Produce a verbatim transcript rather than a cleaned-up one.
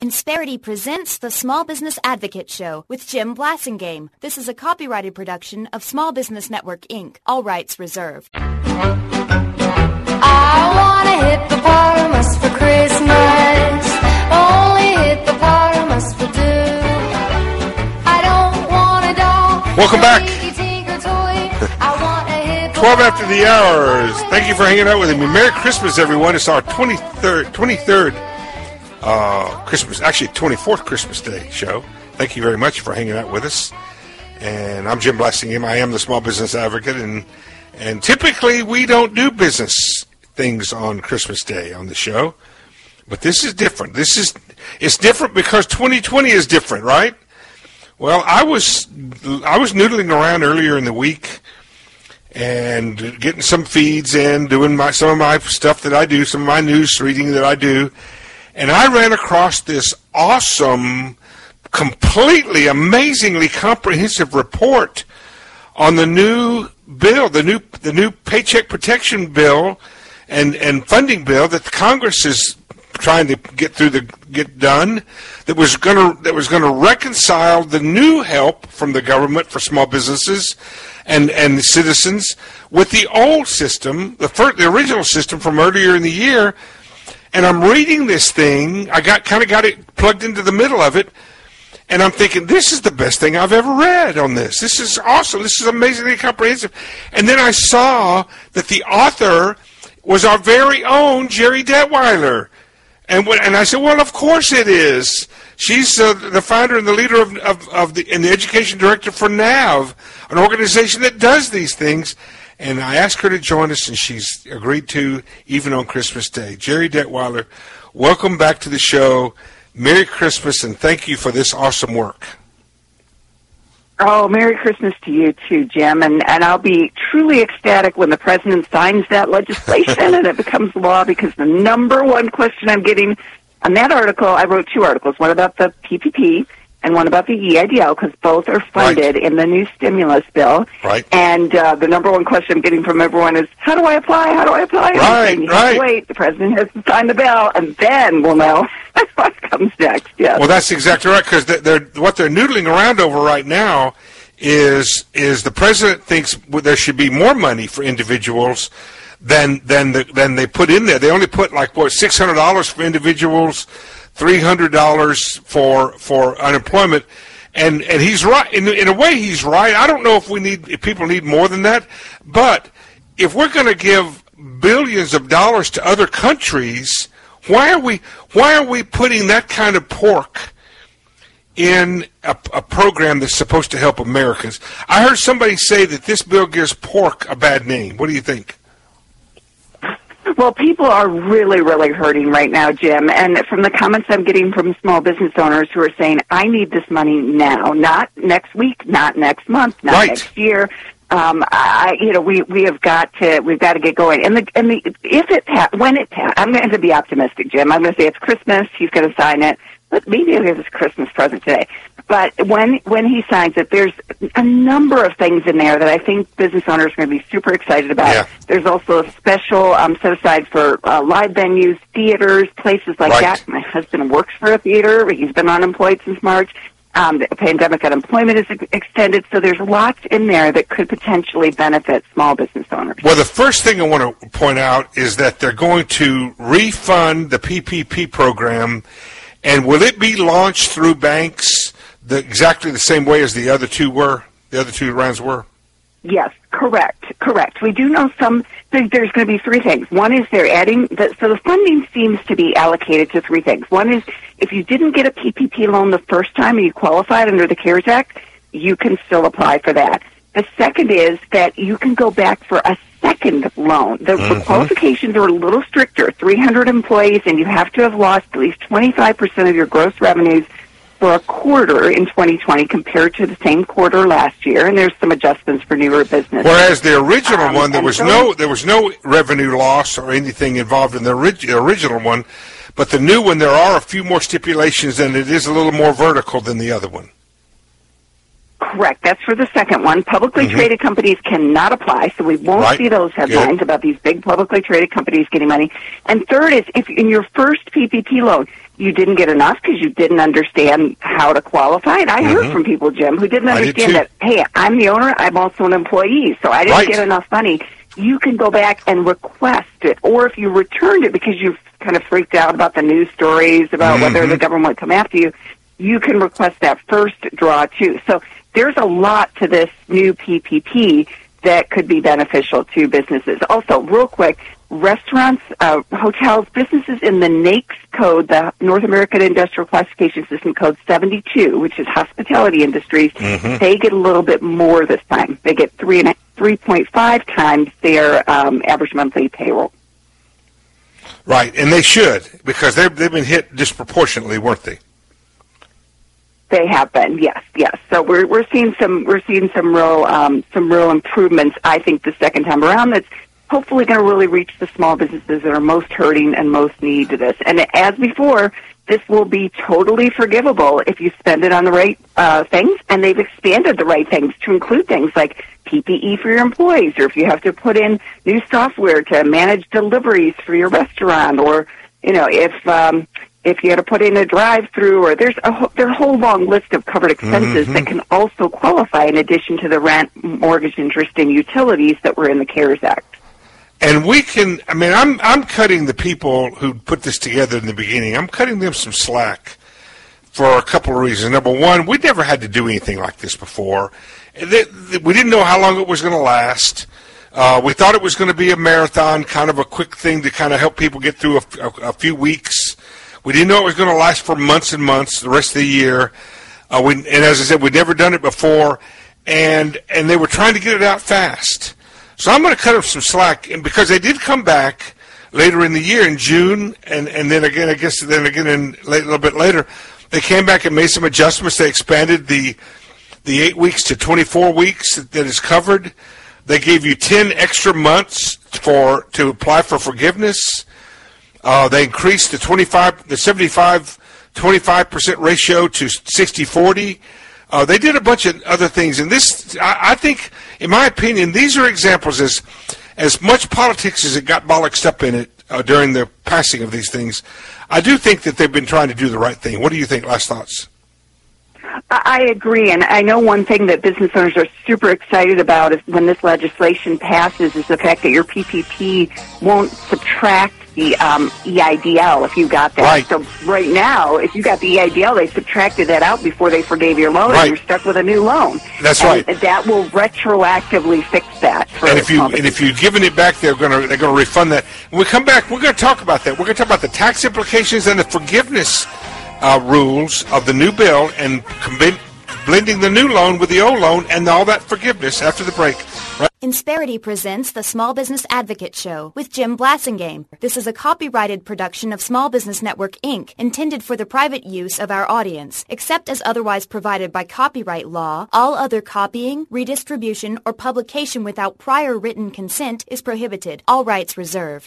Insperity presents the Small Business Advocate Show with Jim Blasingame. This is a copyrighted production of Small Business Network, Incorporated. All rights reserved. I want to hippopotamus for Christmas. Only hippopotamus will do. I don't want a doll. Welcome back. I want a twelve after the hours. Thank you for hanging out with me. Merry Christmas, everyone. It's our twenty-third, twenty-third uh, Christmas, actually twenty-fourth Christmas Day show. Thank you very much for hanging out with us. And I'm Jim Blasingame. I am the Small Business Advocate, and and typically we don't do business things on Christmas Day on the show, but this is different. This is it's different because twenty twenty is different, right? Well, I was I was noodling around earlier in the week and getting some feeds in, doing my some of my stuff that I do, some of my news reading that I do, and I ran across this awesome, completely, amazingly comprehensive report on the new bill, the new the new Paycheck Protection Bill and, and funding bill that the Congress is trying to get through the get done, that was gonna that was gonna reconcile the new help from the government for small businesses and and citizens with the old system, the first, the original system from earlier in the year. And I'm reading this thing. I got kind of got it plugged into the middle of it, and I'm thinking, this is the best thing I've ever read on this. This is awesome. This is amazingly comprehensive. And then I saw that the author was our very own Jerry Detweiler. And when, and I said, well, of course it is. She's uh, the founder and the leader of, of, of the and the education director for NAV, an organization that does these things. And I asked her to join us, and she's agreed to, even on Christmas Day. Jerry Detweiler, welcome back to the show. Merry Christmas, and thank you for this awesome work. Oh, Merry Christmas to you too, Jim. And, and I'll be truly ecstatic when the president signs that legislation and it becomes law, because the number one question I'm getting on that article, I wrote two articles, one about the P P P and one about the E I D L, because both are funded right in the new stimulus bill. Right. And uh, the number one question I'm getting from everyone is, how do I apply? How do I apply? And right, saying, you right. have to wait. The president has to sign the bill, and then we'll know what comes next. Yes. Well, that's exactly right, because they're, they're, what they're noodling around over right now is is the president thinks there should be more money for individuals than than the, than they put in there. They only put like what six hundred dollars for individuals, three hundred dollars for for unemployment, and and he's right in in a way. He's right. I don't know if we need if people need more than that, but if we're going to give billions of dollars to other countries, why are we why are we putting that kind of pork in a, a program that's supposed to help Americans? I heard somebody say that this bill gives pork a bad name. What do you think? Well, people are really, really hurting right now, Jim. And from the comments I'm getting from small business owners who are saying, I need this money now, not next week, not next month, not right. next year. Um, I, you know, we, we have got to, we've got to get going. And the, and the, if it, ha- when it, ha- I'm going to be optimistic, Jim. I'm going to say it's Christmas. He's going to sign it. But maybe he'll give us a Christmas present today. But when when he signs it, there's a number of things in there that I think business owners are going to be super excited about. Yeah. There's also a special um, set aside for uh, live venues, theaters, places like right. that. My husband works for a theater. He's been unemployed since March. Um, the pandemic unemployment is ex- extended, so there's lots in there that could potentially benefit small business owners. Well, the first thing I want to point out is that they're going to refund the P P P program, and will it be launched through banks the, exactly the same way as the other two were, the other two rounds were? Yes, correct, correct. We do know some, there's going to be three things. One is they're adding, the, so the funding seems to be allocated to three things. One is if you didn't get a P P P loan the first time and you qualified under the CARES Act, you can still apply for that. The second is that you can go back for a second loan. The, mm-hmm. the qualifications are a little stricter, three hundred employees, and you have to have lost at least twenty-five percent of your gross revenues for a quarter in twenty twenty compared to the same quarter last year, and there's some adjustments for newer businesses. Whereas the original um, one, there was so, no there was no revenue loss or anything involved in the orig- original one, but the new one, there are a few more stipulations, and it is a little more vertical than the other one. Correct. That's for the second one. Publicly mm-hmm. traded companies cannot apply, so we won't right. see those headlines Good. about these big publicly traded companies getting money. And third is, if in your first P P P loan, you didn't get enough because you didn't understand how to qualify. And I mm-hmm. heard from people, Jim, who didn't understand did that, hey, I'm the owner, I'm also an employee, so I didn't right. get enough money. You can go back and request it. Or if you returned it because you've kind of freaked out about the news stories about mm-hmm. whether the government would come after you, you can request that first draw, too. So there's a lot to this new P P P that could be beneficial to businesses. Also, real quick, restaurants, uh, hotels, businesses in the NAICS code, the North American Industrial Classification System code seventy-two, which is hospitality industries, mm-hmm. they get a little bit more this time. They get three and three point five times their um, average monthly payroll. Right, and they should, because they've they've been hit disproportionately, weren't they? They have been, yes, yes. So we're we're seeing some we're seeing some real um, some real improvements. I think the second time around, that's hopefully going to really reach the small businesses that are most hurting and most need to this. And as before, this will be totally forgivable if you spend it on the right uh, things. And they've expanded the right things to include things like P P E for your employees, or if you have to put in new software to manage deliveries for your restaurant, or you know if. Um, If you had to put in a drive-through, or there's a there's a whole long list of covered expenses mm-hmm. that can also qualify in addition to the rent, mortgage, interest, and utilities that were in the CARES Act. And we can, I mean, I'm I'm cutting the people who put this together in the beginning, I'm cutting them some slack for a couple of reasons. Number one, we never had to do anything like this before. We didn't know how long it was going to last. Uh, we thought it was going to be a marathon, kind of a quick thing to kind of help people get through a, a, a few weeks. We didn't know it was going to last for months and months, the rest of the year. Uh, we, and as I said, we'd never done it before, and and they were trying to get it out fast. So I'm going to cut them some slack, and because they did come back later in the year in June, and, and then again, I guess then again in late, a little bit later, they came back and made some adjustments. They expanded the the eight weeks to twenty-four weeks that, that is covered. They gave you ten extra months for to apply for forgiveness. Uh, they increased the twenty-five, the seventy-five, twenty-five percent ratio to sixty forty. Uh, they did a bunch of other things, and this, I, I think, in my opinion, these are examples. As as much politics as it got bollocksed up in it uh, during the passing of these things, I do think that they've been trying to do the right thing. What do you think? Last thoughts? I agree, and I know one thing that business owners are super excited about is when this legislation passes is the fact that your P P P won't subtract the um, E I D L if you got that. Right. So right now, if you got the E I D L, they subtracted that out before they forgave your loan, right. and you're stuck with a new loan. That's and right. That will retroactively fix that. For and if you and if you've given it back, they're going to they're going to refund that. When we come back, we're going to talk about that. We're going to talk about the tax implications and the forgiveness uh, rules of the new bill, and com- blending the new loan with the old loan and all that forgiveness after the break. Right? Insperity presents the Small Business Advocate Show with Jim Blassingame. This is a copyrighted production of Small Business Network, Incorporated, intended for the private use of our audience. Except as otherwise provided by copyright law, all other copying, redistribution, or publication without prior written consent is prohibited. All rights reserved.